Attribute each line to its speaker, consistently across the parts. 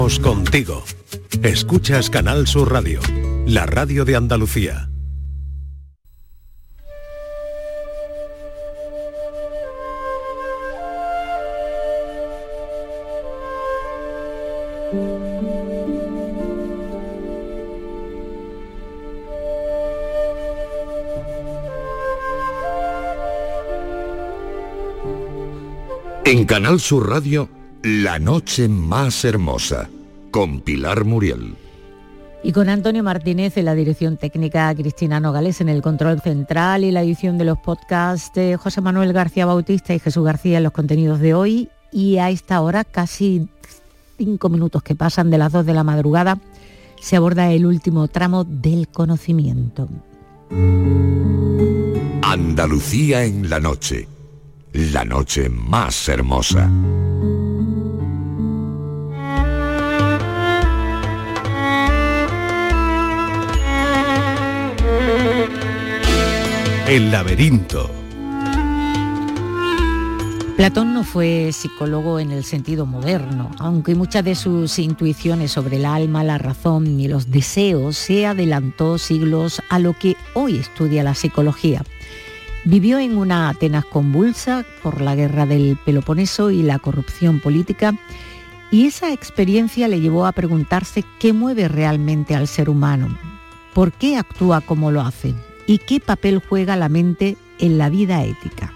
Speaker 1: Contigo. Escuchas Canal Sur Radio, la radio de Andalucía.
Speaker 2: En Canal Sur Radio, La Noche Más Hermosa, con Pilar Muriel.
Speaker 3: Y con Antonio Martínez en la dirección técnica, Cristina Nogales en el control central y la edición de los podcasts, José Manuel García Bautista y Jesús García en los contenidos de hoy. Y a esta hora, casi 5 minutos que pasan de las 2 de la madrugada, se aborda el último tramo del conocimiento.
Speaker 2: Andalucía en la noche más hermosa.
Speaker 1: El laberinto.
Speaker 3: Platón no fue psicólogo en el sentido moderno, aunque muchas de sus intuiciones sobre el alma, la razón y los deseos se adelantó siglos a lo que hoy estudia la psicología. Vivió en una Atenas convulsa por la guerra del Peloponeso y la corrupción política, y esa experiencia le llevó a preguntarse qué mueve realmente al ser humano, por qué actúa como lo hace y qué papel juega la mente en la vida ética.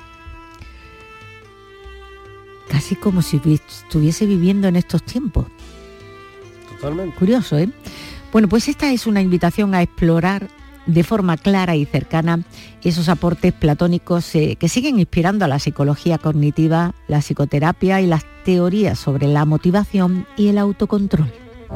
Speaker 3: Casi como si estuviese viviendo en estos tiempos.
Speaker 4: Totalmente.
Speaker 3: Curioso, ¿eh? Bueno, pues esta es una invitación a explorar de forma clara y cercana esos aportes platónicos que siguen inspirando a la psicología cognitiva, la psicoterapia y las teorías sobre la motivación y el autocontrol.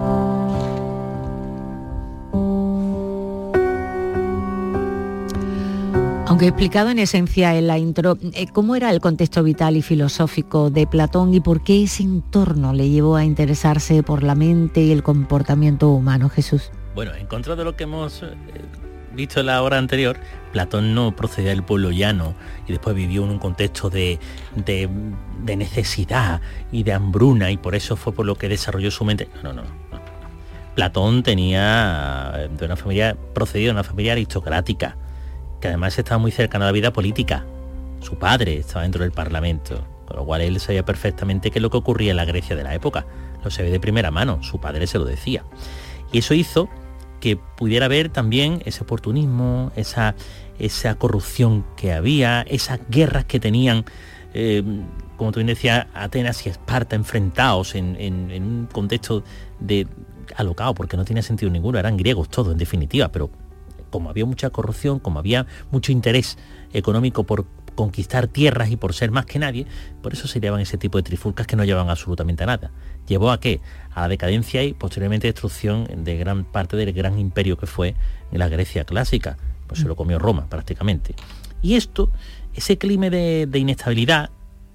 Speaker 3: Aunque he explicado en esencia en la intro cómo era el contexto vital y filosófico de Platón y por qué ese entorno le llevó a interesarse por la mente y el comportamiento humano, Jesús.
Speaker 5: Bueno, en contra de lo que hemos visto en la hora anterior, Platón no procedía del pueblo llano y después vivió en un contexto de necesidad y de hambruna, y por eso fue por lo que desarrolló su mente. No. Platón procedía de una familia aristocrática, que además estaba muy cercana a la vida política. Su padre estaba dentro del Parlamento, con lo cual él sabía perfectamente qué es lo que ocurría en la Grecia de la época. Lo sabía de primera mano, su padre se lo decía. Y eso hizo que pudiera ver también ese oportunismo, esa corrupción que había, esas guerras que tenían, como tú bien decías, Atenas y Esparta enfrentados en un contexto de alocado, porque no tenía sentido ninguno, eran griegos todos en definitiva, pero como había mucha corrupción, como había mucho interés económico por conquistar tierras y por ser más que nadie, por eso se llevaban ese tipo de trifulcas que no llevaban absolutamente a nada. ¿Llevó a qué? A la decadencia y posteriormente destrucción de gran parte del gran imperio que fue la Grecia clásica. Pues se lo comió Roma prácticamente. Y esto, ese clima de inestabilidad,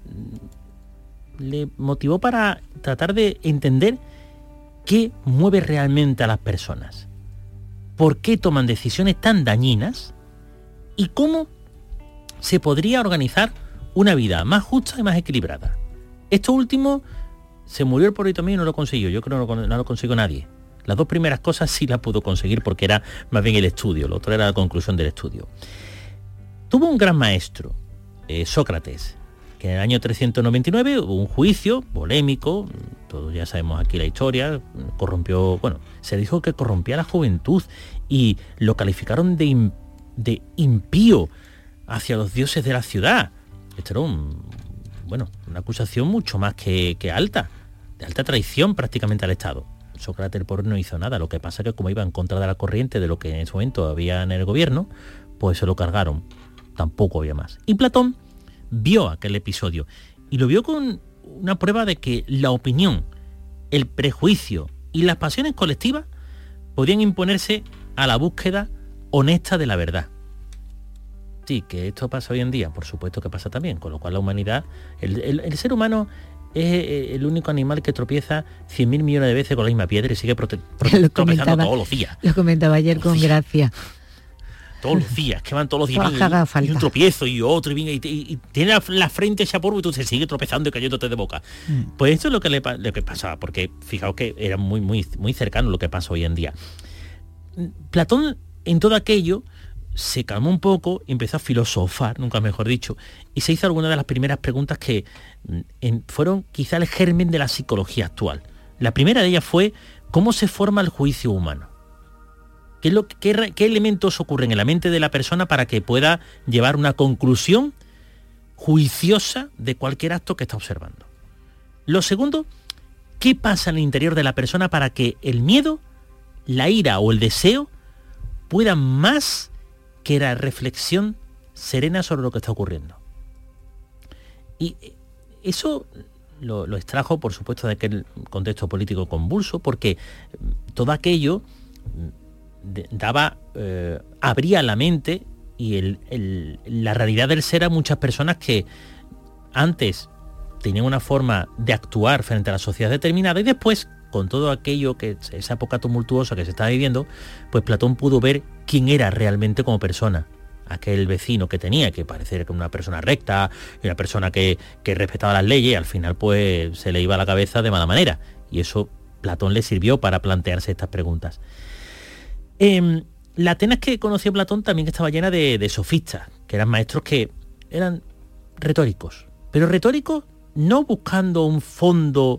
Speaker 5: le motivó para tratar de entender qué mueve realmente a las personas, por qué toman decisiones tan dañinas y cómo se podría organizar una vida más justa y más equilibrada. Esto último se murió el pobrito mío y no lo consiguió. Yo creo que no lo consiguió nadie. Las dos primeras cosas sí las pudo conseguir porque era más bien el estudio, lo otro era la conclusión del estudio. Tuvo un gran maestro, Sócrates, que en el año 399 hubo un juicio polémico, todos ya sabemos aquí la historia, se dijo que corrompía a la juventud y lo calificaron de impío hacia los dioses de la ciudad. Esto era una acusación mucho más que alta, de alta traición prácticamente al Estado. Sócrates el pobre no hizo nada, lo que pasa es que como iba en contra de la corriente de lo que en ese momento había en el gobierno, pues se lo cargaron, tampoco había más. Y Platón vio aquel episodio y lo vio con una prueba de que la opinión, el prejuicio y las pasiones colectivas podían imponerse a la búsqueda honesta de la verdad. Sí, que esto pasa hoy en día, por supuesto que pasa también, con lo cual la humanidad, el ser humano es el único animal que tropieza 100.000 millones de veces con la misma piedra y sigue tropezando todos los días.
Speaker 3: Lo comentaba ayer con Gracia.
Speaker 5: todos los días, que van todos los días
Speaker 3: Todas que haga falta.
Speaker 5: y un tropiezo y otro, y tiene la frente esa polvo y tú se sigue tropezando y cayéndote de boca. Pues esto es lo que pasaba, porque fijaos que era muy, muy, muy cercano lo que pasa hoy en día. Platón en todo aquello se calmó un poco, empezó a filosofar, nunca mejor dicho, y se hizo algunas de las primeras preguntas que fueron quizá el germen de la psicología actual. La primera de ellas fue: ¿cómo se forma el juicio humano? ¿Qué elementos ocurren en la mente de la persona para que pueda llevar una conclusión juiciosa de cualquier acto que está observando? Lo segundo, ¿qué pasa en el interior de la persona para que el miedo, la ira o el deseo puedan más que la reflexión serena sobre lo que está ocurriendo? Y eso lo extrajo, por supuesto, de aquel contexto político convulso, porque todo aquello abría la mente y la realidad del ser a muchas personas que antes tenían una forma de actuar frente a la sociedad determinada, y después, con todo aquello, esa época tumultuosa que se estaba viviendo, pues Platón pudo ver quién era realmente como persona. Aquel vecino que tenía, que parecía que era una persona recta, una persona que respetaba las leyes, y al final pues se le iba a la cabeza de mala manera. Y eso Platón le sirvió para plantearse estas preguntas. La Atenas que conoció Platón también estaba llena de sofistas, que eran maestros que eran retóricos, pero retóricos no buscando un fondo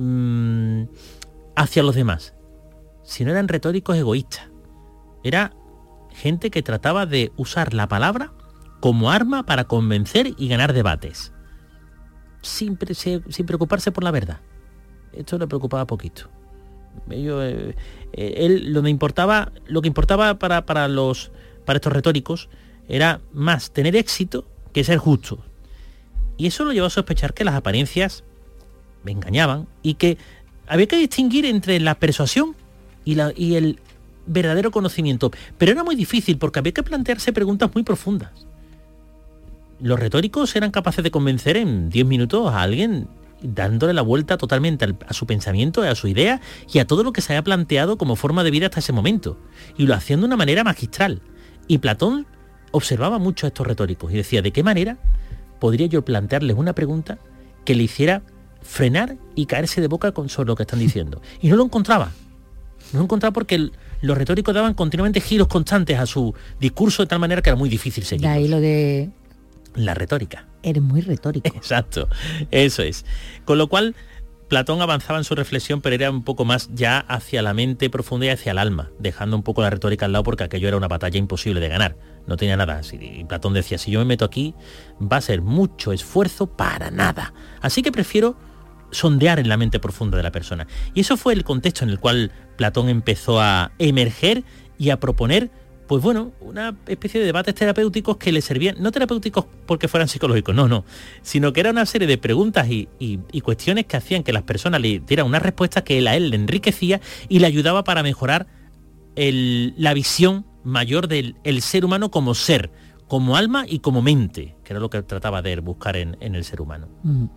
Speaker 5: hacia los demás, sino eran retóricos egoístas. Era gente que trataba de usar la palabra como arma para convencer y ganar debates, sin preocuparse por la verdad. Esto le preocupaba poquito. Lo que importaba para estos retóricos era más tener éxito que ser justo. Y eso lo llevó a sospechar que las apariencias me engañaban y que había que distinguir entre la persuasión y el verdadero conocimiento. Pero era muy difícil porque había que plantearse preguntas muy profundas. Los retóricos eran capaces de convencer en 10 minutos a alguien, dándole la vuelta totalmente a su pensamiento, a su idea y a todo lo que se había planteado como forma de vida hasta ese momento. Y lo hacían de una manera magistral. Y Platón observaba mucho a estos retóricos y decía: ¿de qué manera podría yo plantearles una pregunta que le hiciera frenar y caerse de boca sobre lo que están diciendo? Y no lo encontraba. No lo encontraba porque los retóricos daban continuamente giros constantes a su discurso de tal manera que era muy difícil seguir.
Speaker 3: De ahí lo de...
Speaker 5: la retórica.
Speaker 3: Eres muy retórico.
Speaker 5: Exacto, eso es. Con lo cual, Platón avanzaba en su reflexión, pero era un poco más ya hacia la mente profunda y hacia el alma, dejando un poco la retórica al lado porque aquello era una batalla imposible de ganar. No tenía nada. Y Platón decía: si yo me meto aquí, va a ser mucho esfuerzo para nada. Así que prefiero sondear en la mente profunda de la persona. Y eso fue el contexto en el cual Platón empezó a emerger y a proponer, pues bueno, una especie de debates terapéuticos que le servían, no terapéuticos porque fueran psicológicos, no, sino que era una serie de preguntas y cuestiones que hacían que las personas le dieran una respuesta que a él le enriquecía y le ayudaba para mejorar la visión mayor del ser humano como ser, como alma y como mente, que era lo que trataba de buscar en el ser humano.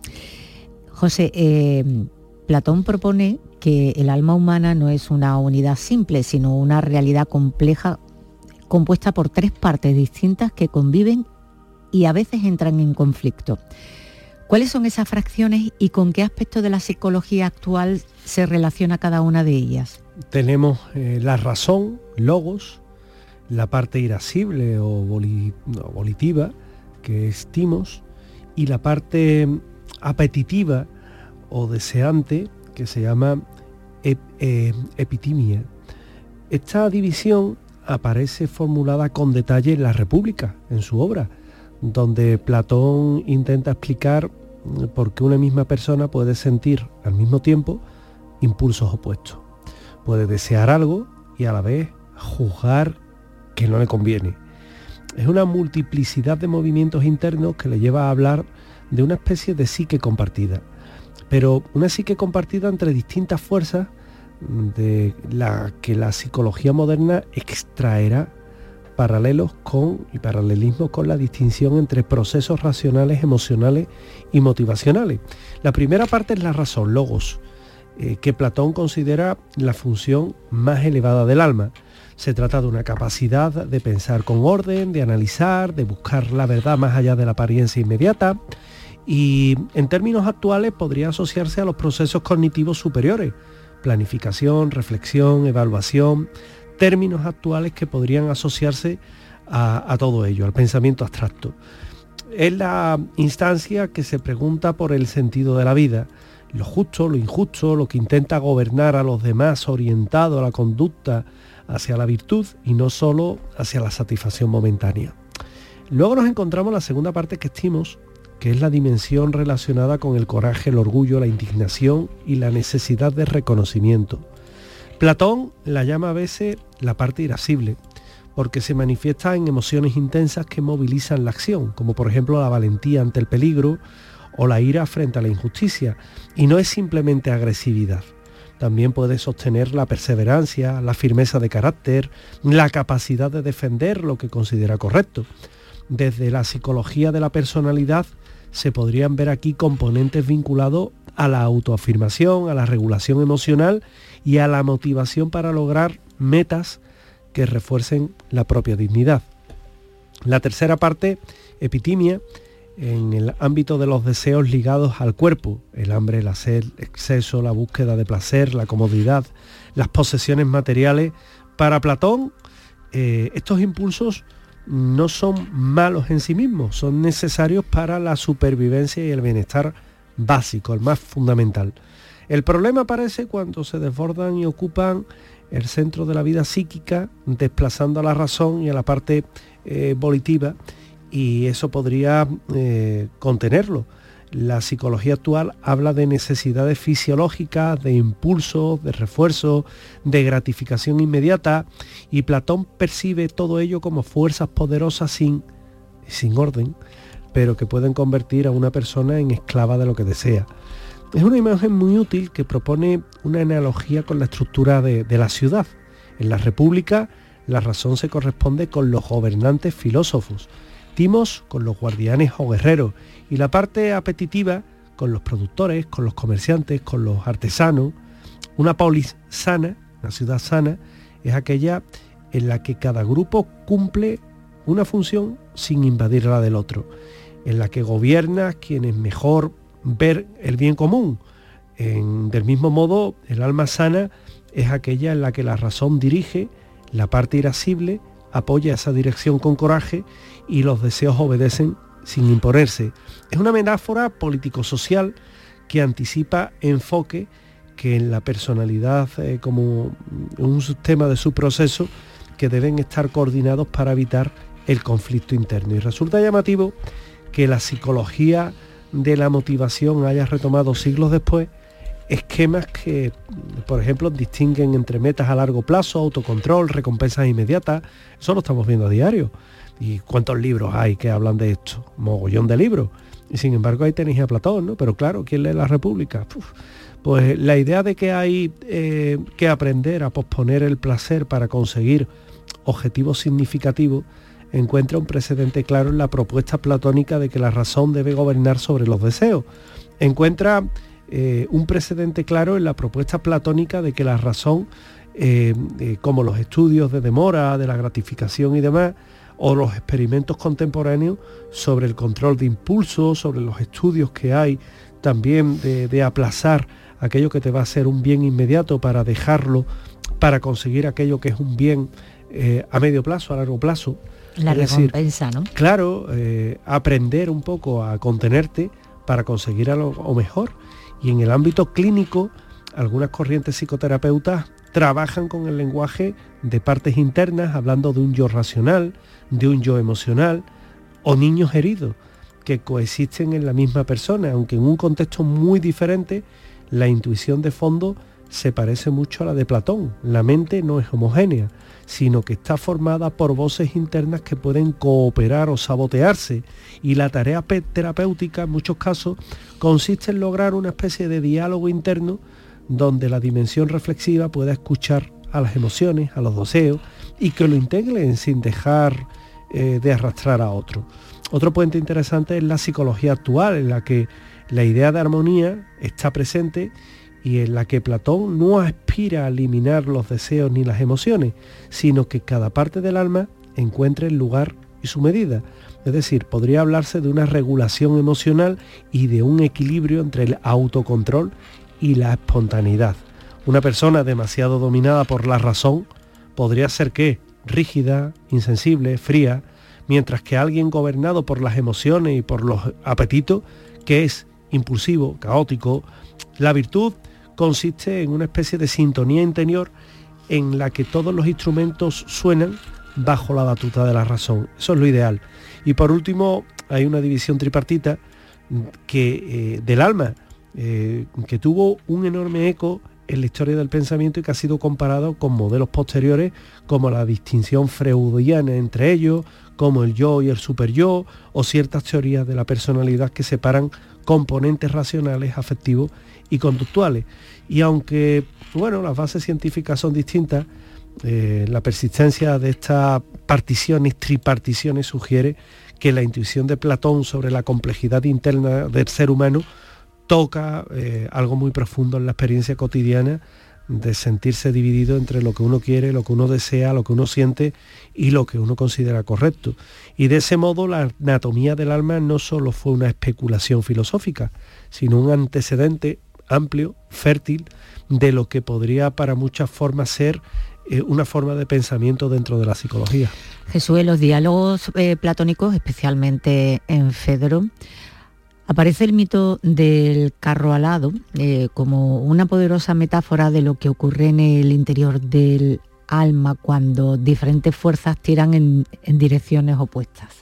Speaker 3: José, Platón propone que el alma humana no es una unidad simple, sino una realidad compleja compuesta por 3 partes distintas que conviven y a veces entran en conflicto. ¿Cuáles son esas fracciones y con qué aspecto de la psicología actual se relaciona cada una de ellas?
Speaker 4: Tenemos la razón, logos, la parte irascible o volitiva, que es timos, y la parte apetitiva o deseante, que se llama epitimia. Esta división aparece formulada con detalle en La República, en su obra, donde Platón intenta explicar por qué una misma persona puede sentir al mismo tiempo impulsos opuestos. Puede desear algo y a la vez juzgar que no le conviene. Es una multiplicidad de movimientos internos que le lleva a hablar de una especie de psique compartida, pero una psique compartida entre distintas fuerzas de la que la psicología moderna extraerá paralelismos con la distinción entre procesos racionales, emocionales y motivacionales. La primera parte es la razón, logos, que Platón considera la función más elevada del alma. Se trata de una capacidad de pensar con orden, de analizar, de buscar la verdad más allá de la apariencia inmediata, y en términos actuales podría asociarse a los procesos cognitivos superiores, planificación, reflexión, evaluación, términos actuales que podrían asociarse a todo ello, al pensamiento abstracto. Es la instancia que se pregunta por el sentido de la vida, lo justo, lo injusto, lo que intenta gobernar a los demás orientado a la conducta hacia la virtud y no solo hacia la satisfacción momentánea. Luego nos encontramos la segunda parte que estimos, que es la dimensión relacionada con el coraje, el orgullo, la indignación y la necesidad de reconocimiento. Platón la llama a veces la parte irascible, porque se manifiesta en emociones intensas que movilizan la acción, como por ejemplo la valentía ante el peligro o la ira frente a la injusticia, y no es simplemente agresividad. También puede sostener la perseverancia, la firmeza de carácter, la capacidad de defender lo que considera correcto. Desde la psicología de la personalidad se podrían ver aquí componentes vinculados a la autoafirmación, a la regulación emocional y a la motivación para lograr metas que refuercen la propia dignidad. La tercera parte, epitimia, en el ámbito de los deseos ligados al cuerpo, el hambre, la sed, el exceso, la búsqueda de placer, la comodidad, las posesiones materiales. Para Platón, estos impulsos no son malos en sí mismos, son necesarios para la supervivencia y el bienestar básico, el más fundamental. El problema aparece cuando se desbordan y ocupan el centro de la vida psíquica, desplazando a la razón y a la parte volitiva, y eso podría contenerlo. La psicología actual habla de necesidades fisiológicas, de impulsos, de refuerzo, de gratificación inmediata, y Platón percibe todo ello como fuerzas poderosas sin orden, pero que pueden convertir a una persona en esclava de lo que desea. Es una imagen muy útil que propone una analogía con la estructura de la ciudad. En la República, la razón se corresponde con los gobernantes filósofos, timos con los guardianes o guerreros, y la parte apetitiva con los productores, con los comerciantes, con los artesanos. Una polis sana, una ciudad sana, es aquella en la que cada grupo cumple una función sin invadir la del otro, en la que gobierna quien es mejor ver el bien común. Del mismo modo, el alma sana es aquella en la que la razón dirige, la parte irascible apoya esa dirección con coraje y los deseos obedecen sin imponerse. Es una metáfora político-social que anticipa enfoque que en la personalidad como un sistema de su proceso que deben estar coordinados para evitar el conflicto interno. Y resulta llamativo que la psicología de la motivación haya retomado siglos después esquemas que, por ejemplo, distinguen entre metas a largo plazo, autocontrol, recompensas inmediatas. Eso lo estamos viendo a diario. ¿Y cuántos libros hay que hablan de esto? Mogollón de libros. Y sin embargo ahí tenéis a Platón, ¿no? Pero claro, ¿quién lee la República? Pues la idea de que hay que aprender a posponer el placer para conseguir objetivos significativos encuentra un precedente claro en la propuesta platónica de que la razón debe gobernar sobre los deseos. Encuentra un precedente claro en la propuesta platónica de que la razón, como los estudios de demora, de la gratificación y demás, o los experimentos contemporáneos sobre el control de impulsos, sobre los estudios que hay también de aplazar aquello que te va a ser un bien inmediato para dejarlo, para conseguir aquello que es un bien a medio plazo, a largo plazo.
Speaker 3: La recompensa, ¿no?
Speaker 4: Claro, aprender un poco a contenerte para conseguir algo mejor. Y en el ámbito clínico, algunas corrientes psicoterapeutas trabajan con el lenguaje de partes internas, hablando de un yo racional, de un yo emocional o niños heridos que coexisten en la misma persona, aunque en un contexto muy diferente. La intuición de fondo se parece mucho a la de Platón. La mente no es homogénea, sino que está formada por voces internas que pueden cooperar o sabotearse, y la tarea terapéutica en muchos casos consiste en lograr una especie de diálogo interno donde la dimensión reflexiva pueda escuchar a las emociones, a los deseos, y que lo integren sin dejar de arrastrar a otro. Otro puente interesante es la psicología actual, en la que la idea de armonía está presente y en la que Platón no aspira a eliminar los deseos ni las emociones, sino que cada parte del alma encuentre el lugar y su medida. Es decir, podría hablarse de una regulación emocional y de un equilibrio entre el autocontrol y la espontaneidad. Una persona demasiado dominada por la razón podría ser ¿qué? Rígida, insensible, fría, mientras que alguien gobernado por las emociones y por los apetitos, que es impulsivo, caótico. La virtud consiste en una especie de sintonía interior en la que todos los instrumentos suenan bajo la batuta de la razón. Eso es lo ideal. Y por último, hay una división tripartita del alma, que tuvo un enorme eco en la historia del pensamiento y que ha sido comparado con modelos posteriores como la distinción freudiana entre ellos, como el yo y el superyo, o ciertas teorías de la personalidad que separan componentes racionales, afectivos y conductuales. Y aunque, bueno, las bases científicas son distintas, la persistencia de estas triparticiones sugiere que la intuición de Platón sobre la complejidad interna del ser humano toca algo muy profundo en la experiencia cotidiana de sentirse dividido entre lo que uno quiere, lo que uno desea, lo que uno siente y lo que uno considera correcto. Y de ese modo la anatomía del alma no solo fue una especulación filosófica, sino un antecedente amplio, fértil, de lo que podría para muchas formas ser una forma de pensamiento dentro de la psicología.
Speaker 3: Jesús, en los diálogos platónicos, especialmente en Fedro, aparece el mito del carro alado como una poderosa metáfora de lo que ocurre en el interior del alma cuando diferentes fuerzas tiran en direcciones opuestas.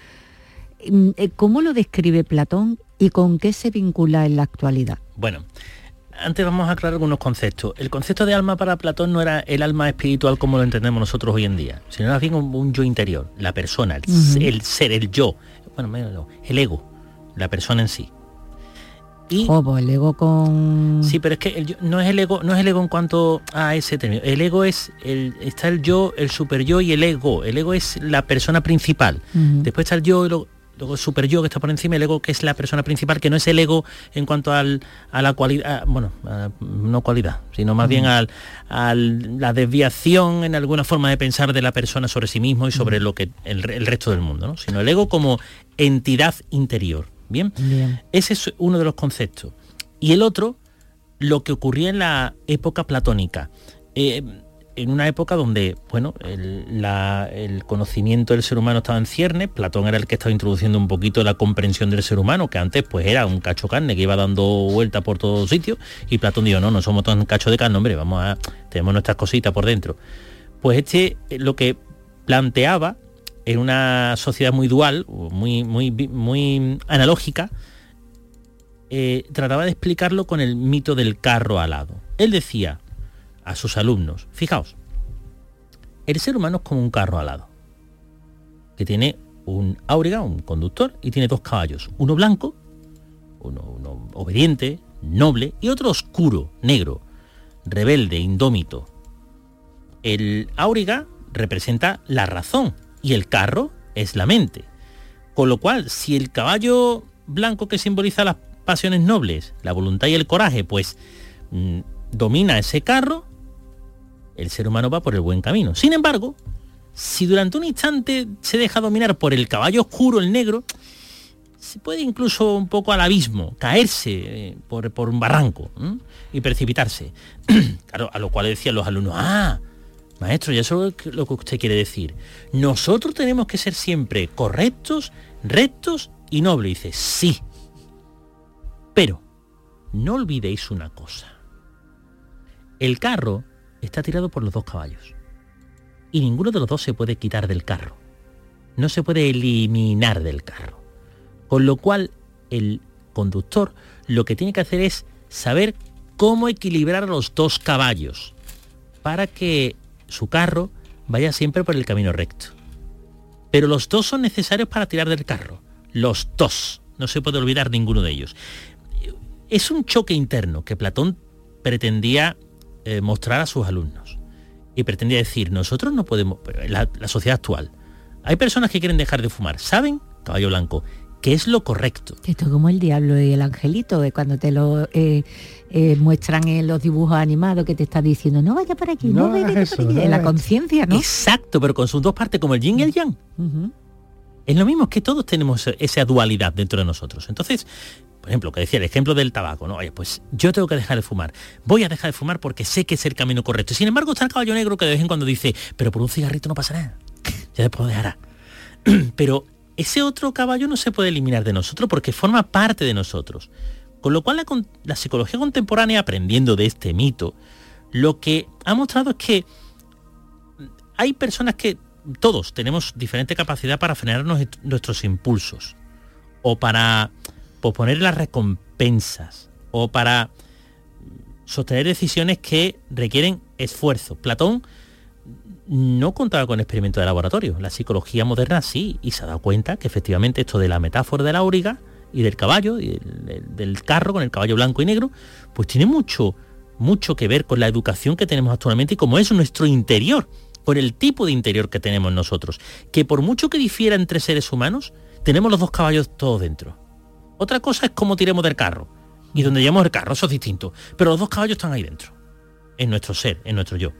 Speaker 3: ¿Cómo lo describe Platón y con qué se vincula en la actualidad?
Speaker 5: Bueno, antes vamos a aclarar algunos conceptos. El concepto de alma para Platón no era el alma espiritual como lo entendemos nosotros hoy en día, sino más bien un yo interior, la persona, el ser, el yo, bueno, el ego, la persona en sí. Y
Speaker 3: el ego con...
Speaker 5: Sí, pero es que el yo, no es el ego en cuanto a ese término. El ego está el yo, el superyo y el ego. El ego es la persona principal. Después está el yo y luego el superyo que está por encima, el ego que es la persona principal, que no es el ego en cuanto a la cualidad, no cualidad, sino más bien a la desviación en alguna forma de pensar de la persona sobre sí mismo y sobre lo que el resto del mundo, ¿no? Sino el ego como entidad interior. Bien, ese es uno de los conceptos. Y el otro, lo que ocurría en la época platónica, en una época donde, bueno, el conocimiento del ser humano estaba en ciernes. Platón era el que estaba introduciendo un poquito la comprensión del ser humano, que antes pues era un cacho carne que iba dando vuelta por todos sitios, y Platón dijo, no somos tan cacho de carne, hombre, tenemos nuestras cositas por dentro. Pues lo que planteaba en una sociedad muy dual, muy analógica, trataba de explicarlo con el mito del carro alado. Él decía a sus alumnos, fijaos, el ser humano es como un carro alado, que tiene un auriga, un conductor, y tiene dos caballos, uno blanco, uno obediente, noble, y otro oscuro, negro, rebelde, indómito. El auriga representa la razón, y el carro es la mente. Con lo cual, si el caballo blanco, que simboliza las pasiones nobles, la voluntad y el coraje, pues domina ese carro, el ser humano va por el buen camino. Sin embargo, si durante un instante se deja dominar por el caballo oscuro, el negro, se puede incluso un poco al abismo, caerse por un barranco y precipitarse. Claro, a lo cual decían los alumnos, maestro, ya eso es lo que usted quiere decir. Nosotros tenemos que ser siempre correctos, rectos y nobles. Y dice, sí. Pero no olvidéis una cosa. El carro está tirado por los dos caballos. Y ninguno de los dos se puede quitar del carro. No se puede eliminar del carro. Con lo cual, el conductor lo que tiene que hacer es saber cómo equilibrar a los dos caballos para que su carro vaya siempre por el camino recto. Pero los dos son necesarios para tirar del carro. Los dos. No se puede olvidar ninguno de ellos. Es un choque interno que Platón pretendía mostrar a sus alumnos. Y pretendía decir, nosotros no podemos... La sociedad actual. Hay personas que quieren dejar de fumar, ¿saben? Caballo blanco. que es lo correcto.
Speaker 3: Esto es como el diablo y el angelito, cuando te lo muestran en los dibujos animados, que te está diciendo, no vaya por aquí, no vaya por aquí, en la conciencia, ¿no?
Speaker 5: Exacto, pero con sus dos partes, como el yin y el yang. Es lo mismo, es que todos tenemos esa dualidad dentro de nosotros. Entonces, por ejemplo, que decía el ejemplo del tabaco, ¿no? Oye, pues yo tengo que dejar de fumar. Voy a dejar de fumar porque sé que es el camino correcto. Sin embargo, está el caballo negro que de vez en cuando dice, pero por un cigarrito no pasa nada. Ya después lo dejará. Pero ese otro caballo no se puede eliminar de nosotros porque forma parte de nosotros. Con lo cual la psicología contemporánea, aprendiendo de este mito, lo que ha mostrado es que hay personas que todos tenemos diferente capacidad para frenar nuestros impulsos, o para posponer las recompensas, o para sostener decisiones que requieren esfuerzo. Platón no contaba con experimentos de laboratorio. La psicología moderna sí, y se ha dado cuenta que efectivamente esto de la metáfora de la auriga y del caballo, y del carro con el caballo blanco y negro, pues tiene mucho que ver con la educación que tenemos actualmente y cómo es nuestro interior, con el tipo de interior que tenemos nosotros, que por mucho que difiera entre seres humanos, tenemos los dos caballos todos dentro. Otra cosa es cómo tiremos del carro, y donde llevamos el carro, eso es distinto, pero los dos caballos están ahí dentro, en nuestro ser, en nuestro yo.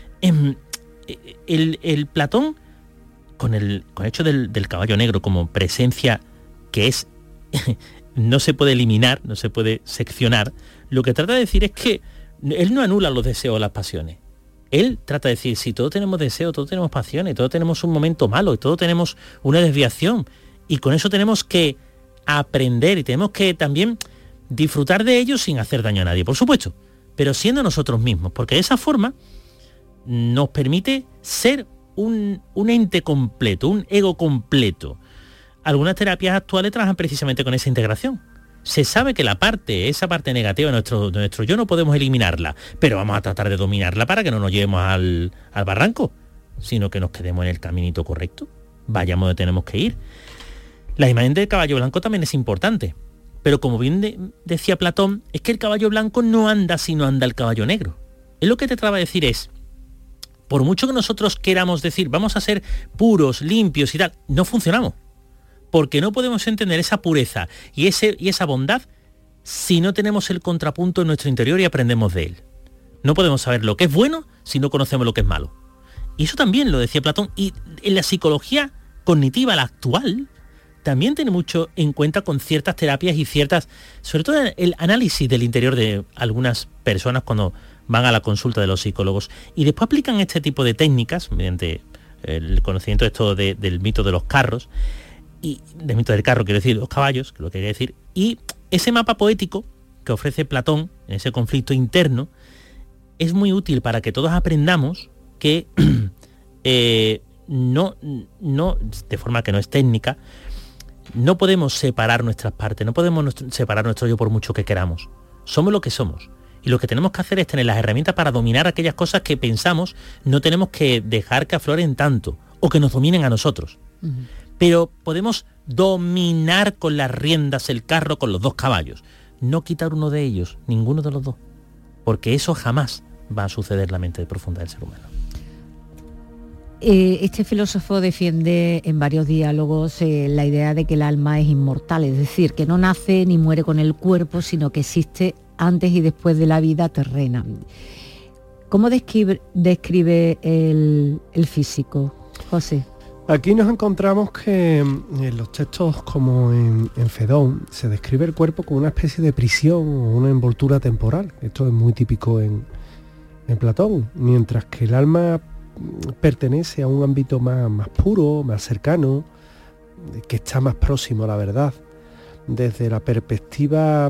Speaker 5: El Platón, con el hecho del caballo negro como presencia que es no se puede eliminar, no se puede seccionar, lo que trata de decir es que él no anula los deseos o las pasiones. Él trata de decir, si todos tenemos deseos, todos tenemos pasiones, todos tenemos un momento malo y todos tenemos una desviación, y con eso tenemos que aprender y tenemos que también disfrutar de ellos sin hacer daño a nadie, por supuesto, pero siendo nosotros mismos, porque de esa forma nos permite ser un ente completo, un ego completo. Algunas terapias actuales trabajan precisamente con esa integración. Se sabe que esa parte negativa de nuestro yo no podemos eliminarla, pero vamos a tratar de dominarla para que no nos llevemos al barranco, sino que nos quedemos en el caminito correcto, vayamos donde tenemos que ir. La imagen del caballo blanco también es importante, pero como bien decía Platón, es que el caballo blanco no anda si no anda el caballo negro. Es lo que te trata de decir es, por mucho que nosotros queramos decir, vamos a ser puros, limpios y tal, no funcionamos. Porque no podemos entender esa pureza y esa bondad si no tenemos el contrapunto en nuestro interior y aprendemos de él. No podemos saber lo que es bueno si no conocemos lo que es malo. Y eso también lo decía Platón. Y en la psicología cognitiva, la actual, también tiene mucho en cuenta con ciertas terapias y sobre todo el análisis del interior de algunas personas cuando van a la consulta de los psicólogos. Y después aplican este tipo de técnicas, mediante el conocimiento de esto del mito de los carros, y del mito del carro, quiero decir, los caballos, que lo que quería decir, y ese mapa poético que ofrece Platón en ese conflicto interno es muy útil para que todos aprendamos que no, de forma que no es técnica, no podemos separar nuestras partes, no podemos separar nuestro yo por mucho que queramos. Somos lo que somos. Y lo que tenemos que hacer es tener las herramientas para dominar aquellas cosas que pensamos no tenemos que dejar que afloren tanto o que nos dominen a nosotros. Pero podemos dominar con las riendas el carro con los dos caballos, no quitar uno de ellos, ninguno de los dos, porque eso jamás va a suceder en la mente profunda del ser humano.
Speaker 3: Este filósofo defiende en varios diálogos la idea de que el alma es inmortal, es decir, que no nace ni muere con el cuerpo, sino que existe antes y después de la vida terrena. ¿Cómo describe el físico, José?
Speaker 4: Aquí nos encontramos que en los textos como en Fedón se describe el cuerpo como una especie de prisión o una envoltura temporal. Esto es muy típico en Platón, mientras que el alma pertenece a un ámbito más puro, más cercano, que está más próximo a la verdad. Desde esa perspectiva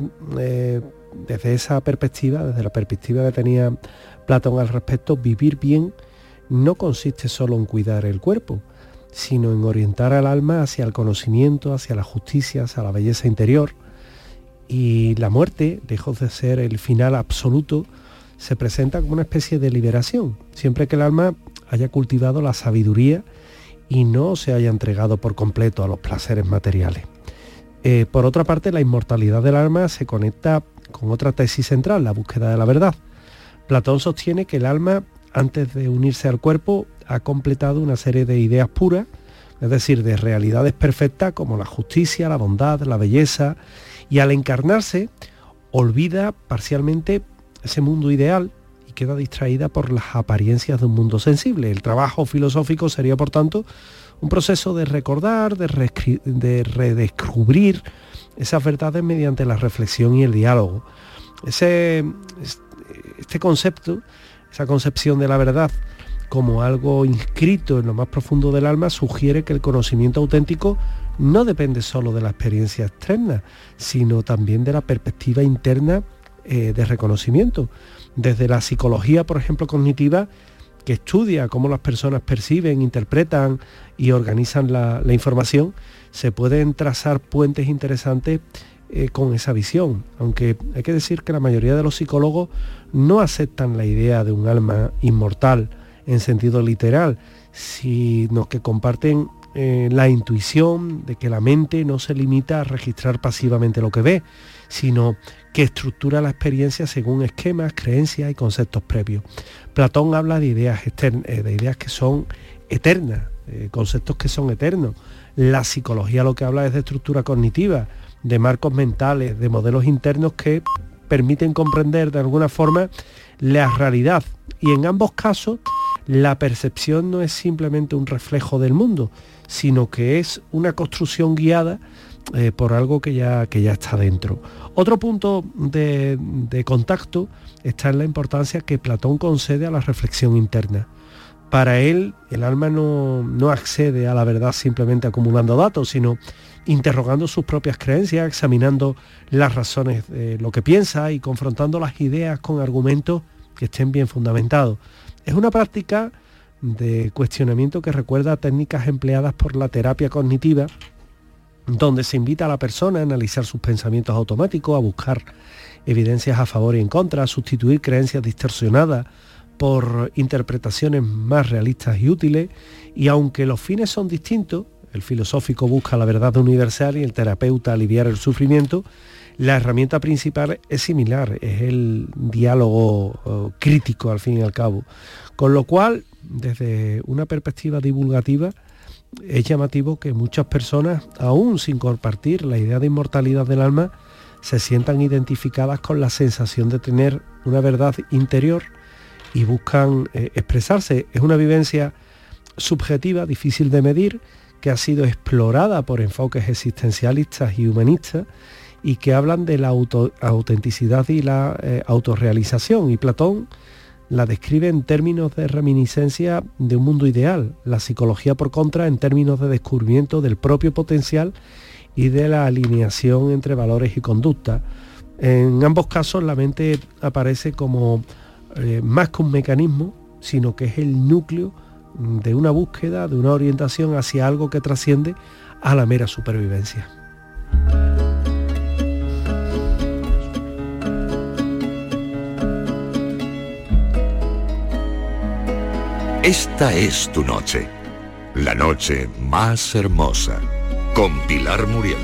Speaker 4: que tenía Platón al respecto, vivir bien no consiste solo en cuidar el cuerpo, sino en orientar al alma hacia el conocimiento, hacia la justicia, hacia la belleza interior. Y la muerte, lejos de ser el final absoluto, se presenta como una especie de liberación, siempre que el alma haya cultivado la sabiduría y no se haya entregado por completo a los placeres materiales. Por otra parte, la inmortalidad del alma se conecta con otra tesis central, la búsqueda de la verdad. Platón sostiene que el alma, antes de unirse al cuerpo, ha completado una serie de ideas puras es decir, de realidades perfectas como la justicia, la bondad, la belleza, y al encarnarse olvida parcialmente ese mundo ideal y queda distraída por las apariencias de un mundo sensible. El trabajo filosófico sería, por tanto, un proceso de recordar, de redescubrir esas verdades mediante la reflexión y el diálogo. Este concepto, esa concepción de la verdad como algo inscrito en lo más profundo del alma, sugiere que el conocimiento auténtico no depende solo de la experiencia externa, sino también de la perspectiva interna de reconocimiento. Desde la psicología, por ejemplo, cognitiva, que estudia cómo las personas perciben, interpretan y organizan la información, se pueden trazar puentes interesantes con esa visión, aunque hay que decir que la mayoría de los psicólogos no aceptan la idea de un alma inmortal en sentido literal, sino que comparten la intuición de que la mente no se limita a registrar pasivamente lo que ve, sino que estructura la experiencia según esquemas, creencias y conceptos previos. Platón habla de ideas que son eternas, conceptos que son eternos. La psicología lo que habla es de estructura cognitiva, de marcos mentales, de modelos internos que permiten comprender de alguna forma la realidad. Y en ambos casos, la percepción no es simplemente un reflejo del mundo, sino que es una construcción guiada por algo que ya está dentro. Otro punto de contacto está en la importancia que Platón concede a la reflexión interna. Para él, el alma no accede a la verdad simplemente acumulando datos, sino interrogando sus propias creencias, examinando las razones de lo que piensa y confrontando las ideas con argumentos que estén bien fundamentados. Es una práctica de cuestionamiento que recuerda a técnicas empleadas por la terapia cognitiva, donde se invita a la persona a analizar sus pensamientos automáticos, a buscar evidencias a favor y en contra, a sustituir creencias distorsionadas por interpretaciones más realistas y útiles, y aunque los fines son distintos, el filosófico busca la verdad universal y el terapeuta aliviar el sufrimiento, la herramienta principal es similar, es el diálogo crítico al fin y al cabo. Con lo cual, desde una perspectiva divulgativa, es llamativo que muchas personas, aún sin compartir la idea de inmortalidad del alma, se sientan identificadas con la sensación de tener una verdad interior y buscan expresarse. Es una vivencia subjetiva, difícil de medir, que ha sido explorada por enfoques existencialistas y humanistas y que hablan de la autenticidad y la autorrealización. Y Platón la describe en términos de reminiscencia de un mundo ideal, la psicología por contra en términos de descubrimiento del propio potencial y de la alineación entre valores y conducta. En ambos casos la mente aparece como más que un mecanismo, sino que es el núcleo de una búsqueda, de una orientación hacia algo que trasciende a la mera supervivencia.
Speaker 2: Esta es tu noche, la noche más hermosa, con Pilar Muriel.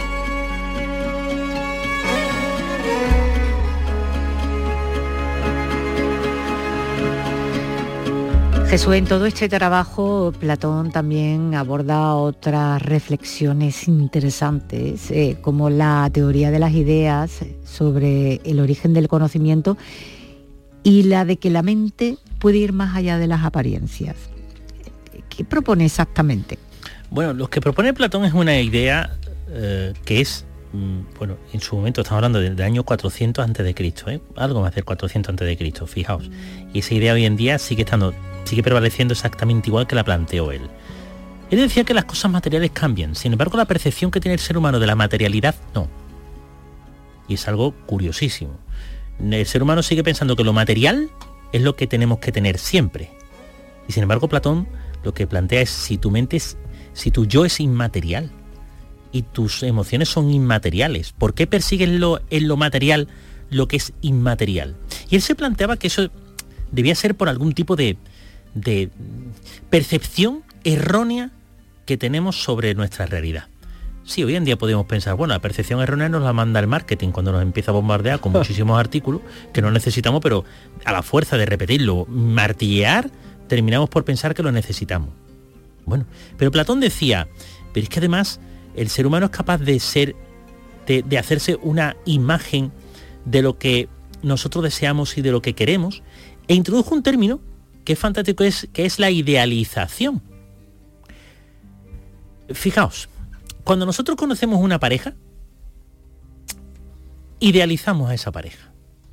Speaker 3: Jesús, en todo este trabajo Platón también aborda otras reflexiones interesantes, como la teoría de las ideas sobre el origen del conocimiento y la de que la mente puede ir más allá de las apariencias. ¿Qué propone exactamente?
Speaker 5: Bueno, lo que propone Platón es una idea que es, bueno, en su momento estamos hablando del año 400 a.C., algo más del 400 a.C., fijaos. Y esa idea hoy en día sigue prevaleciendo exactamente igual que la planteó él. Él decía que las cosas materiales cambian, sin embargo la percepción que tiene el ser humano de la materialidad no. Y es algo curiosísimo. El ser humano sigue pensando que lo material es lo que tenemos que tener siempre. Y sin embargo Platón lo que plantea es si tu yo es inmaterial y tus emociones son inmateriales, ¿por qué persigues en lo material lo que es inmaterial? Y él se planteaba que eso debía ser por algún tipo de percepción errónea que tenemos sobre nuestra realidad. Sí, hoy en día podemos pensar, bueno, la percepción errónea nos la manda el marketing cuando nos empieza a bombardear con muchísimos artículos que no necesitamos, pero a la fuerza de repetirlo, martillear, terminamos por pensar que lo necesitamos. Bueno, pero Platón decía, pero es que además el ser humano es capaz de hacerse una imagen de lo que nosotros deseamos y de lo que queremos, e introdujo un término que es fantástico, que es la idealización. Fijaos, cuando nosotros conocemos una pareja, idealizamos a esa pareja.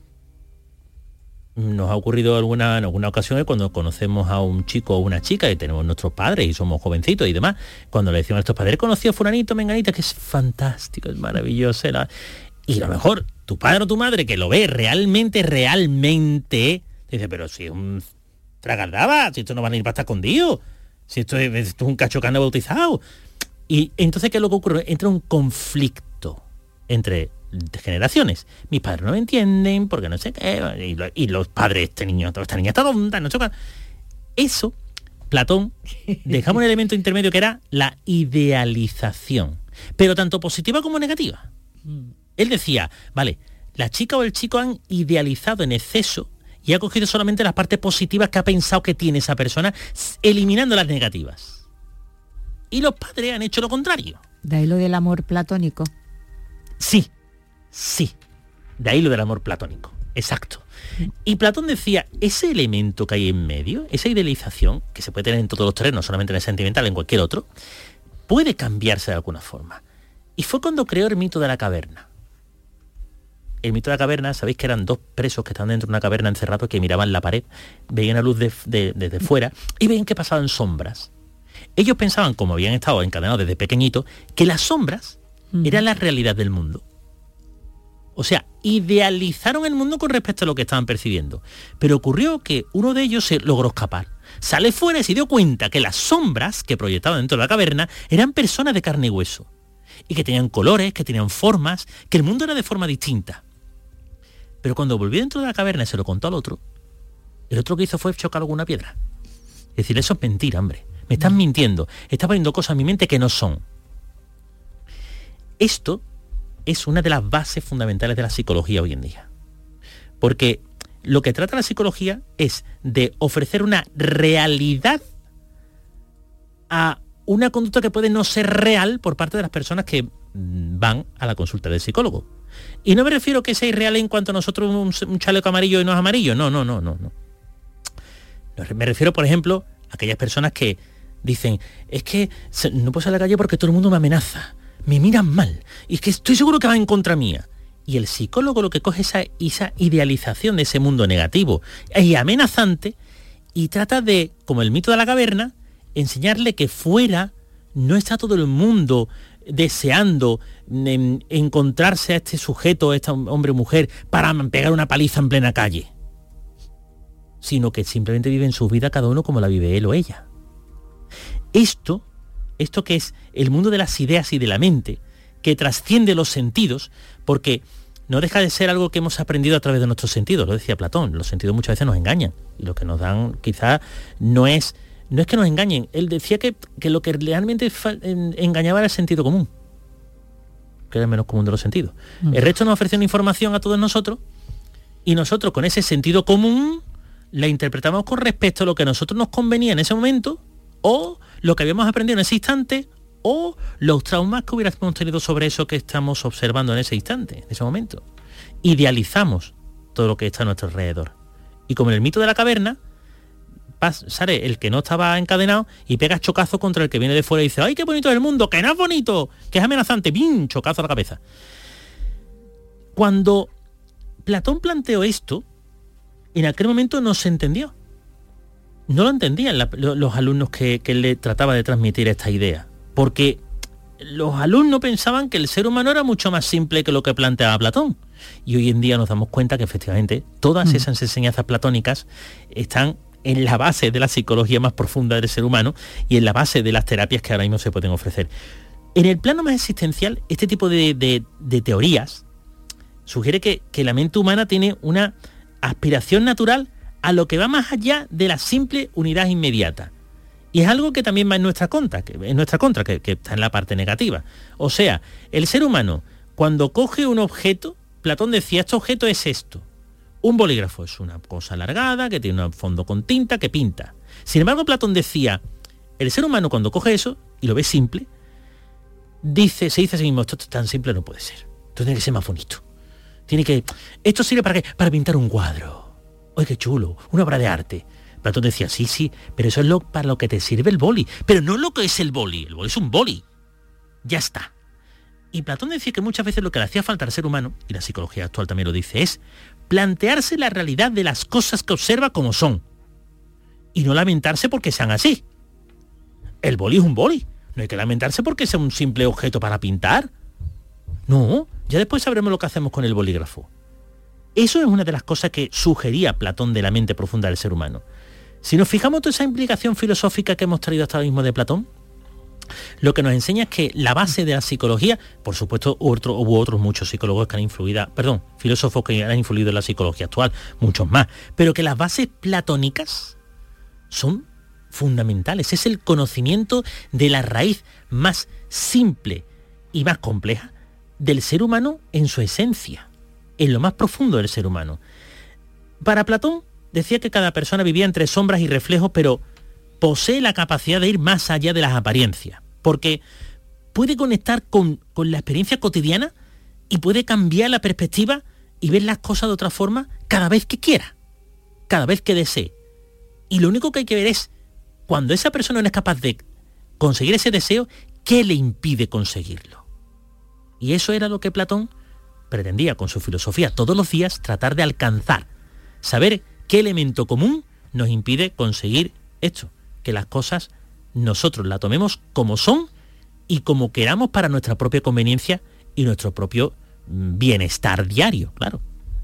Speaker 5: Nos ha ocurrido en alguna ocasión cuando conocemos a un chico o una chica y tenemos nuestros padres y somos jovencitos y demás, cuando le decimos a nuestros padres, conocí a fulanito, menganita, que es fantástico, es maravilloso, y a lo mejor tu padre o tu madre que lo ve realmente, dice, pero si es un tragaldaba, si esto no va a ir para estar escondido, si esto es un cachocano bautizado. Y entonces, ¿qué es lo que ocurre? Entra un conflicto entre generaciones. Mis padres no me entienden porque no sé qué, y los padres, esta niña está tonta, no sé qué. Eso, Platón dejaba un elemento intermedio que era la idealización, pero tanto positiva como negativa. Él decía, vale, la chica o el chico han idealizado en exceso y ha cogido solamente las partes positivas que ha pensado que tiene esa persona, eliminando las negativas. Y los padres han hecho lo contrario.
Speaker 3: De ahí lo del amor platónico.
Speaker 5: Sí, de ahí lo del amor platónico, exacto. Y Platón decía, ese elemento que hay en medio, esa idealización, que se puede tener en todos los terrenos, solamente en el sentimental, en cualquier otro, puede cambiarse de alguna forma. Y fue cuando creó el mito de la caverna. El mito de la caverna, sabéis que eran dos presos que estaban dentro de una caverna encerrados que miraban la pared, veían la luz desde fuera y veían que pasaban sombras. Ellos pensaban, como habían estado encadenados desde pequeñitos, que las sombras eran la realidad del mundo. O sea, idealizaron el mundo con respecto a lo que estaban percibiendo. Pero ocurrió que uno de ellos se logró escapar. Sale fuera y se dio cuenta que las sombras que proyectaban dentro de la caverna eran personas de carne y hueso. Y que tenían colores, que tenían formas, que el mundo era de forma distinta. Pero cuando volvió dentro de la caverna y se lo contó al otro, el otro que hizo fue chocar alguna piedra. Es decir, eso es mentira, hombre. Me estás mintiendo. Estás poniendo cosas en mi mente que no son. Esto es una de las bases fundamentales de la psicología hoy en día. Porque lo que trata la psicología es de ofrecer una realidad a una conducta que puede no ser real por parte de las personas que van a la consulta del psicólogo. Y no me refiero a que sea irreal en cuanto a nosotros un chaleco amarillo y no es amarillo. No. Me refiero, por ejemplo, a aquellas personas que dicen, es que no puedo salir a la calle porque todo el mundo me amenaza. Me miran mal, y es que estoy seguro que va en contra mía. Y el psicólogo lo que coge esa idealización de ese mundo negativo y amenazante y trata de, como el mito de la caverna, enseñarle que fuera no está todo el mundo deseando encontrarse a este sujeto, a este hombre o mujer, para pegar una paliza en plena calle, sino que simplemente viven su vida cada uno como la vive él o ella. Esto que es el mundo de las ideas y de la mente, que trasciende los sentidos, porque no deja de ser algo que hemos aprendido a través de nuestros sentidos, lo decía Platón, los sentidos muchas veces nos engañan, y lo que nos dan quizá no es que nos engañen, él decía que lo que realmente engañaba era el sentido común, que era el menos común de los sentidos. El resto nos ofrece una información a todos nosotros, y nosotros con ese sentido común la interpretamos con respecto a lo que a nosotros nos convenía en ese momento, o lo que habíamos aprendido en ese instante, o los traumas que hubiéramos tenido sobre eso que estamos observando en ese instante, en ese momento. Idealizamos todo lo que está a nuestro alrededor. Y como en el mito de la caverna, sale el que no estaba encadenado y pega chocazo contra el que viene de fuera y dice, ¡ay, qué bonito es el mundo! ¡Que no es bonito! ¡Que es amenazante! ¡Bim! Chocazo a la cabeza. Cuando Platón planteó esto, en aquel momento no se entendió. No lo entendían los alumnos que él le trataba de transmitir esta idea, porque los alumnos pensaban que el ser humano era mucho más simple que lo que planteaba Platón. Y hoy en día nos damos cuenta que efectivamente todas esas enseñanzas platónicas están en la base de la psicología más profunda del ser humano y en la base de las terapias que ahora mismo se pueden ofrecer. En el plano más existencial, este tipo de teorías sugiere que la mente humana tiene una aspiración natural a lo que va más allá de la simple unidad inmediata. Y es algo que también va en nuestra contra, que está en la parte negativa. O sea, el ser humano, cuando coge un objeto, Platón decía, este objeto es esto. Un bolígrafo es una cosa alargada, que tiene un fondo con tinta, que pinta. Sin embargo, Platón decía, el ser humano cuando coge eso y lo ve simple, se dice a sí mismo, esto tan simple no puede ser. Esto tiene que ser más bonito. Esto sirve ¿para qué? Para pintar un cuadro. ¡Ay, qué chulo! Una obra de arte. Platón decía, sí, pero eso es para lo que te sirve el boli. Pero no lo que es el boli. El boli es un boli. Ya está. Y Platón decía que muchas veces lo que le hacía falta al ser humano, y la psicología actual también lo dice, es plantearse la realidad de las cosas que observa como son. Y no lamentarse porque sean así. El boli es un boli. No hay que lamentarse porque sea un simple objeto para pintar. No, ya después sabremos lo que hacemos con el bolígrafo. Eso es una de las cosas que sugería Platón de la mente profunda del ser humano. Si nos fijamos en toda esa implicación filosófica que hemos traído hasta ahora mismo de Platón, lo que nos enseña es que la base de la psicología, por supuesto hubo otros muchos psicólogos que han influido, filósofos que han influido en la psicología actual, muchos más, pero que las bases platónicas son fundamentales. Es el conocimiento de la raíz más simple y más compleja del ser humano en su esencia, en lo más profundo del ser humano. Para Platón decía que cada persona vivía entre sombras y reflejos, pero posee la capacidad de ir más allá de las apariencias, porque puede conectar con la experiencia cotidiana y puede cambiar la perspectiva y ver las cosas de otra forma cada vez que quiera, cada vez que desee. Y lo único que hay que ver es, cuando esa persona no es capaz de conseguir ese deseo, ¿qué le impide conseguirlo? Y eso era lo que Platón pretendía con su filosofía, todos los días tratar de alcanzar, saber qué elemento común nos impide conseguir esto, que las cosas nosotros las tomemos como son y como queramos para nuestra propia conveniencia y nuestro propio bienestar diario, claro.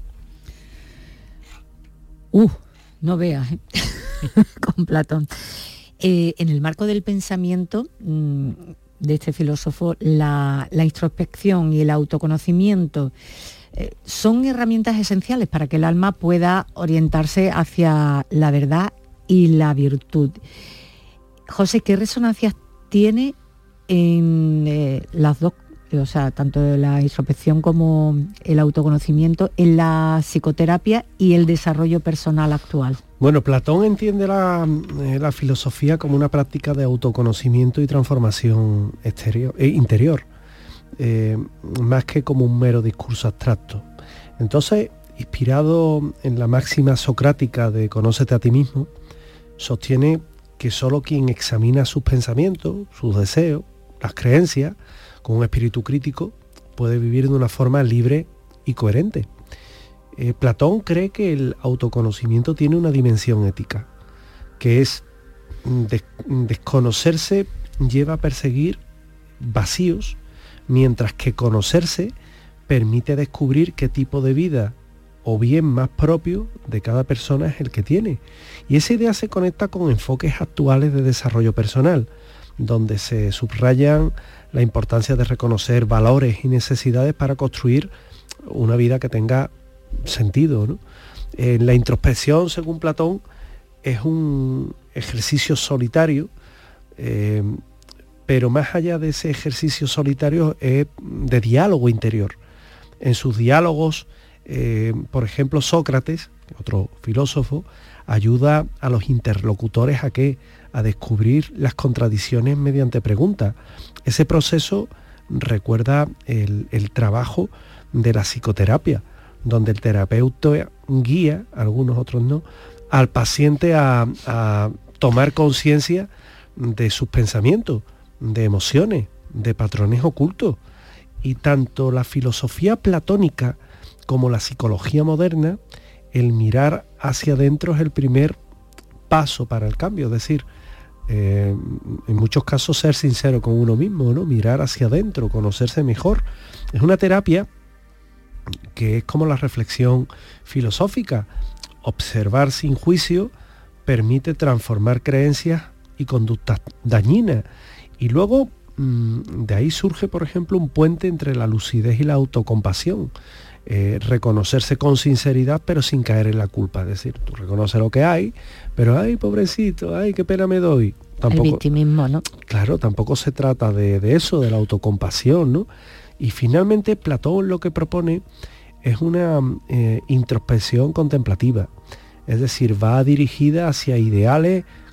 Speaker 3: No veas, con Platón. En el marco del pensamiento de este filósofo, la introspección y el autoconocimiento son herramientas esenciales para que el alma pueda orientarse hacia la verdad y la virtud. José, ¿qué resonancias tiene en las dos, o sea, tanto la introspección como el autoconocimiento, en la psicoterapia y el desarrollo personal actual?
Speaker 4: Bueno, Platón entiende la filosofía como una práctica de autoconocimiento y transformación interior, más que como un mero discurso abstracto. Entonces, inspirado en la máxima socrática de conócete a ti mismo, sostiene que solo quien examina sus pensamientos, sus deseos, las creencias, con un espíritu crítico, puede vivir de una forma libre y coherente. Platón cree que el autoconocimiento tiene una dimensión ética, que es desconocerse lleva a perseguir vacíos, mientras que conocerse permite descubrir qué tipo de vida o bien más propio de cada persona es el que tiene. Y esa idea se conecta con enfoques actuales de desarrollo personal, donde se subrayan la importancia de reconocer valores y necesidades para construir una vida que tenga sentido, ¿no? La introspección, según Platón, es un ejercicio solitario, pero más allá de ese ejercicio solitario es de diálogo interior. En sus diálogos, por ejemplo, Sócrates, otro filósofo, ayuda a los interlocutores a descubrir las contradicciones mediante preguntas. Ese proceso recuerda el trabajo de la psicoterapia, donde el terapeuta guía, algunos otros no, al paciente a tomar conciencia de sus pensamientos, de emociones, de patrones ocultos. Y tanto la filosofía platónica como la psicología moderna, el mirar hacia adentro es el primer paso para el cambio, es decir, en muchos casos ser sincero con uno mismo, ¿no? Mirar hacia adentro, conocerse mejor. Es una terapia que es como la reflexión filosófica. Observar sin juicio permite transformar creencias y conductas dañinas. Y luego de ahí surge, por ejemplo, un puente entre la lucidez y la autocompasión. Reconocerse con sinceridad pero sin caer en la culpa. Es decir, tú reconoces lo que hay, pero ay, pobrecito, ay, qué pena me doy. Tampoco,
Speaker 3: el victimismo, ¿no?
Speaker 4: Claro, tampoco se trata de eso, de la autocompasión, ¿no? Y finalmente Platón lo que propone es una introspección contemplativa, es decir, va dirigida hacia ideales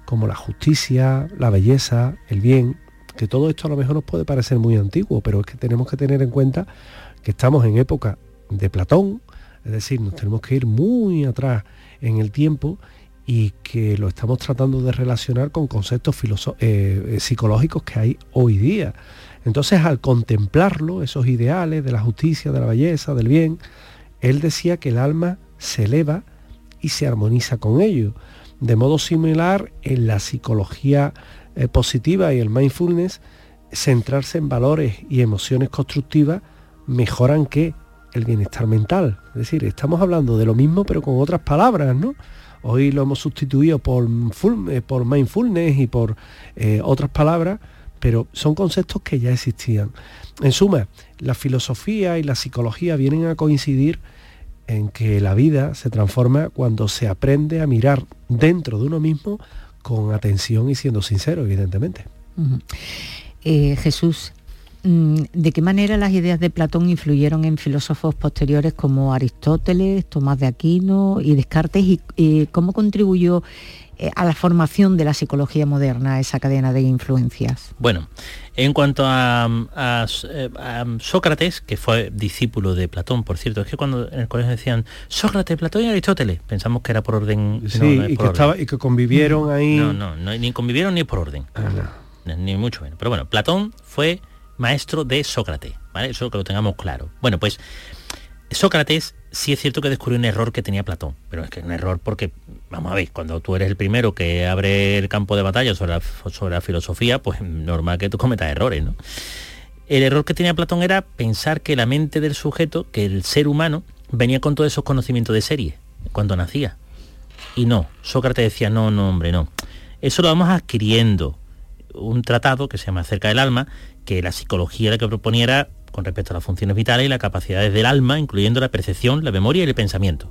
Speaker 4: como la justicia, la belleza, el bien, que todo esto a lo mejor nos puede parecer muy antiguo, pero es que tenemos que tener en cuenta que estamos en época de Platón, es decir, nos tenemos que ir muy atrás en el tiempo y que lo estamos tratando de relacionar con conceptos psicológicos que hay hoy día. Entonces, al contemplarlo, esos ideales de la justicia, de la belleza, del bien, él decía que el alma se eleva y se armoniza con ello. De modo similar, en la psicología positiva y el mindfulness, centrarse en valores y emociones constructivas mejoran ¿qué? El bienestar mental. Es decir, estamos hablando de lo mismo pero con otras palabras, ¿no? Hoy lo hemos sustituido por mindfulness y por otras palabras, pero son conceptos que ya existían. En suma, la filosofía y la psicología vienen a coincidir en que la vida se transforma cuando se aprende a mirar dentro de uno mismo con atención y siendo sincero, evidentemente.
Speaker 3: Uh-huh. Jesús, ¿de qué manera las ideas de Platón influyeron en filósofos posteriores como Aristóteles, Tomás de Aquino y Descartes? ¿Y cómo contribuyó a la formación de la psicología moderna esa cadena de influencias?
Speaker 5: Bueno, en cuanto a Sócrates, que fue discípulo de Platón, por cierto, es que cuando en el colegio decían Sócrates, Platón y Aristóteles, pensamos que era por orden.
Speaker 4: Sí,
Speaker 5: no es
Speaker 4: y,
Speaker 5: por
Speaker 4: que
Speaker 5: orden.
Speaker 4: y que convivieron ahí.
Speaker 5: No, ni convivieron ni por orden. Ni mucho menos. Pero bueno, Platón fue maestro de Sócrates, ¿vale? Eso que lo tengamos claro. Bueno, pues Sócrates sí es cierto que descubrió un error que tenía Platón, pero es que es un error porque, vamos a ver, cuando tú eres el primero que abre el campo de batalla sobre la filosofía, pues normal que tú cometas errores, ¿no? El error que tenía Platón era pensar que la mente del sujeto, que el ser humano, venía con todos esos conocimientos de serie, cuando nacía. Y no, Sócrates decía, no, hombre, no. Eso lo vamos adquiriendo. Un tratado que se llama Acerca del alma, que la psicología la que proponía era con respecto a las funciones vitales y las capacidades del alma, incluyendo la percepción, la memoria y el pensamiento.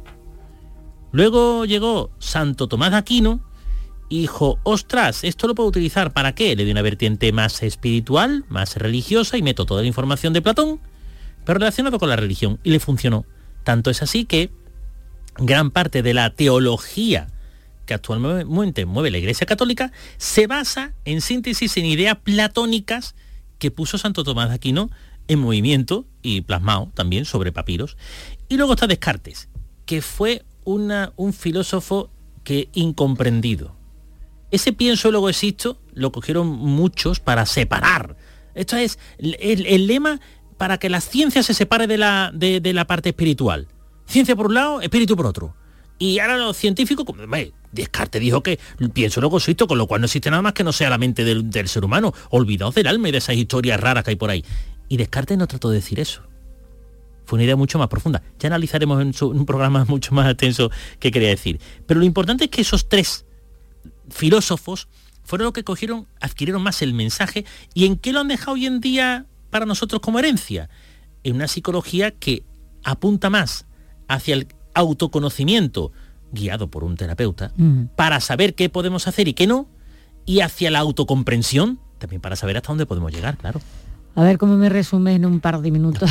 Speaker 5: Luego llegó Santo Tomás de Aquino y dijo, ostras, esto lo puedo utilizar ¿para qué? Le dio una vertiente más espiritual, más religiosa y meto toda la información de Platón, pero relacionado con la religión, y le funcionó. Tanto es así que gran parte de la teología que actualmente mueve la Iglesia Católica se basa en síntesis en ideas platónicas que puso Santo Tomás de Aquino en movimiento y plasmado también sobre papiros. Y luego está Descartes, que fue un filósofo que incomprendido. Ese pienso luego existo lo cogieron muchos para separar. Esto es el lema para que la ciencia se separe de la parte espiritual. Ciencia por un lado, espíritu por otro. Y ahora los científicos, como Descartes dijo que pienso luego existo, con lo cual no existe nada más que no sea la mente del ser humano. Olvidaos del alma y de esas historias raras que hay por ahí. Y Descartes no trató de decir eso. Fue una idea mucho más profunda. Ya analizaremos en un programa mucho más extenso qué quería decir. Pero lo importante es que esos tres filósofos fueron los que adquirieron más el mensaje. ¿Y en qué lo han dejado hoy en día para nosotros como herencia? En una psicología que apunta más hacia el autoconocimiento guiado por un terapeuta para saber qué podemos hacer y qué no, y hacia la autocomprensión también para saber hasta dónde podemos llegar, claro.
Speaker 3: A ver cómo me resumes en un par de minutos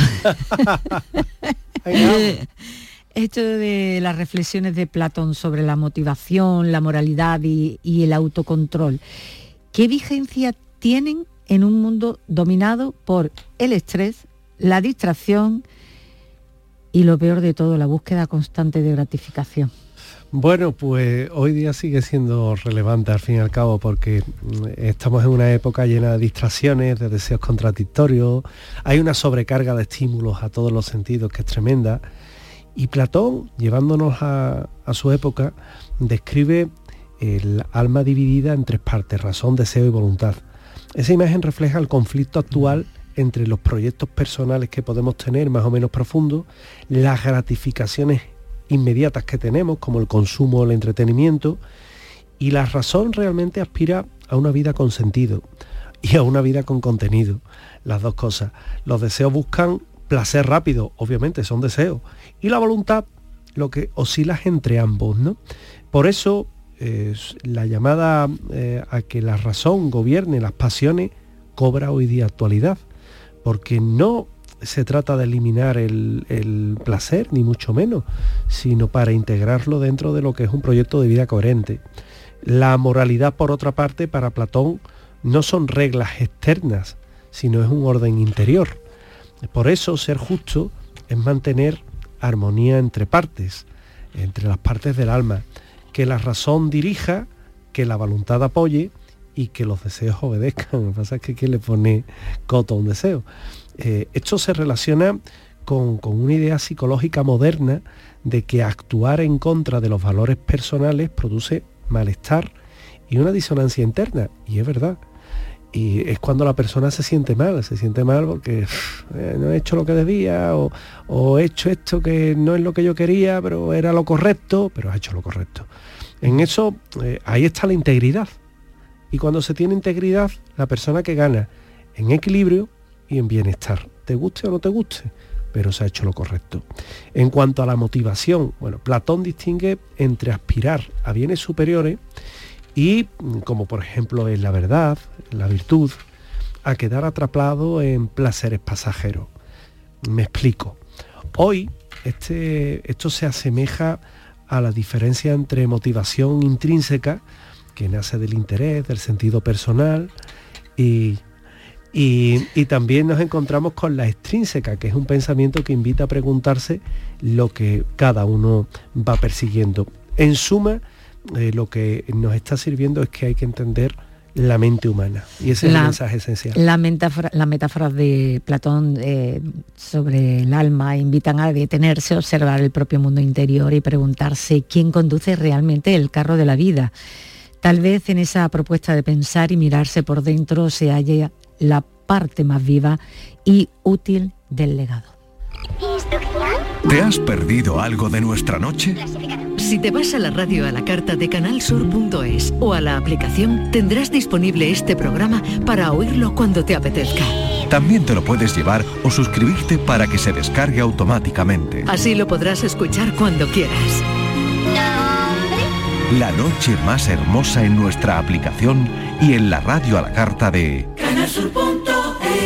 Speaker 3: esto de las reflexiones de Platón sobre la motivación, la moralidad y el autocontrol. ¿Qué vigencia tienen en un mundo dominado por el estrés, la distracción y lo peor de todo, la búsqueda constante de gratificación?
Speaker 4: Bueno, pues hoy día sigue siendo relevante al fin y al cabo porque estamos en una época llena de distracciones, de deseos contradictorios, hay una sobrecarga de estímulos a todos los sentidos que es tremenda, y Platón, llevándonos a su época, describe el alma dividida en tres partes: razón, deseo y voluntad. Esa imagen refleja el conflicto actual entre los proyectos personales que podemos tener más o menos profundos, las gratificaciones inmediatas que tenemos, como el consumo o el entretenimiento, y la razón realmente aspira a una vida con sentido y a una vida con contenido, las dos cosas. Los deseos buscan placer rápido, obviamente son deseos, y la voluntad lo que oscila entre ambos, ¿no? Por eso la llamada a que la razón gobierne las pasiones cobra hoy día actualidad, porque no se trata de eliminar el placer, ni mucho menos, sino para integrarlo dentro de lo que es un proyecto de vida coherente. La moralidad, por otra parte, para Platón no son reglas externas, sino es un orden interior. Por eso ser justo es mantener armonía entre partes, entre las partes del alma, que la razón dirija, que la voluntad apoye y que los deseos obedezcan. Lo que pasa es que ¿quién le pone coto a un deseo? Esto se relaciona con una idea psicológica moderna de que actuar en contra de los valores personales produce malestar y una disonancia interna, y es verdad. Y es cuando la persona se siente mal porque no he hecho lo que debía, o he hecho esto que no es lo que yo quería, pero era lo correcto, pero has hecho lo correcto. En eso, ahí está la integridad. Y cuando se tiene integridad, la persona que gana en equilibrio y en bienestar, te guste o no te guste, pero se ha hecho lo correcto. En cuanto a la motivación, bueno, Platón distingue entre aspirar a bienes superiores y, como por ejemplo es la verdad, la virtud, a quedar atrapado en placeres pasajeros. Me explico. Hoy esto se asemeja a la diferencia entre motivación intrínseca, que nace del interés, del sentido personal, y también nos encontramos con la extrínseca, que es un pensamiento que invita a preguntarse lo que cada uno va persiguiendo. En suma, lo que nos está sirviendo es que hay que entender la mente humana, y ese es el mensaje esencial.
Speaker 3: La metáfora de Platón sobre el alma invitan a detenerse, observar el propio mundo interior y preguntarse quién conduce realmente el carro de la vida. Tal vez en esa propuesta de pensar y mirarse por dentro se halle la parte más viva y útil del legado.
Speaker 6: ¿Te has perdido algo de nuestra noche?
Speaker 7: Si te vas a la radio a la carta de canalsur.es o a la aplicación, tendrás disponible este programa para oírlo cuando te apetezca.
Speaker 6: También te lo puedes llevar o suscribirte para que se descargue automáticamente.
Speaker 7: Así lo podrás escuchar cuando quieras.
Speaker 6: La noche más hermosa en nuestra aplicación y en la radio a la carta de canalsur.es.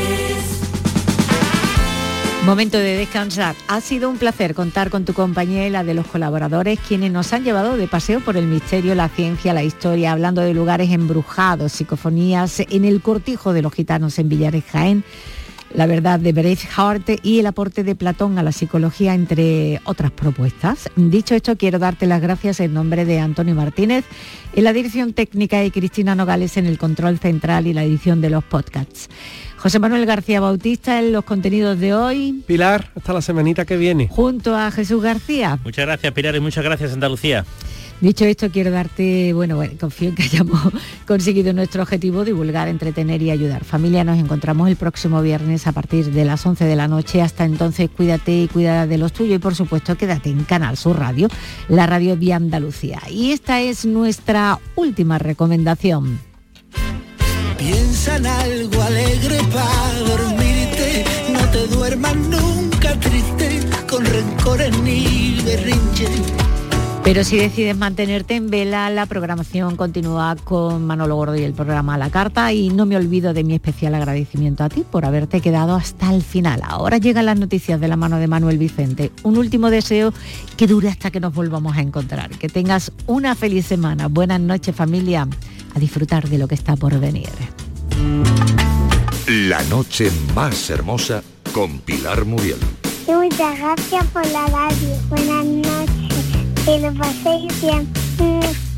Speaker 3: Momento de descansar. Ha sido un placer contar con tu compañía y la de los colaboradores, quienes nos han llevado de paseo por el misterio, la ciencia, la historia, hablando de lugares embrujados, psicofonías en el cortijo de los gitanos en Villares, Jaén, la verdad de Breithaupt y el aporte de Platón a la psicología, entre otras propuestas. Dicho esto, quiero darte las gracias en nombre de Antonio Martínez en la dirección técnica y Cristina Nogales en el control central y la edición de los podcasts. José Manuel García Bautista en los contenidos de hoy.
Speaker 4: Pilar, hasta la semanita que viene.
Speaker 3: Junto a Jesús García.
Speaker 5: Muchas gracias, Pilar, y muchas gracias, Andalucía.
Speaker 3: Dicho esto, quiero darte, confío en que hayamos conseguido nuestro objetivo, divulgar, entretener y ayudar. Familia, nos encontramos el próximo viernes a partir de las 11 de la noche. Hasta entonces, cuídate y cuida de los tuyos y, por supuesto, quédate en Canal Sur Radio, la radio de Andalucía. Y esta es nuestra última recomendación.
Speaker 8: Piensa en algo alegre para dormirte, no te duermas nunca triste, con rencores ni berrinches.
Speaker 3: Pero si decides mantenerte en vela, la programación continúa con Manolo Gordo y el programa a la carta, y no me olvido de mi especial agradecimiento a ti por haberte quedado hasta el final. Ahora llegan las noticias de la mano de Manuel Vicente. Un último deseo que dure hasta que nos volvamos a encontrar. Que tengas una feliz semana. Buenas noches, familia. A disfrutar de lo que está por venir.
Speaker 2: La noche más hermosa con Pilar Muriel.
Speaker 9: Muchas gracias por la radio. Buenas noches. Que lo paséis bien.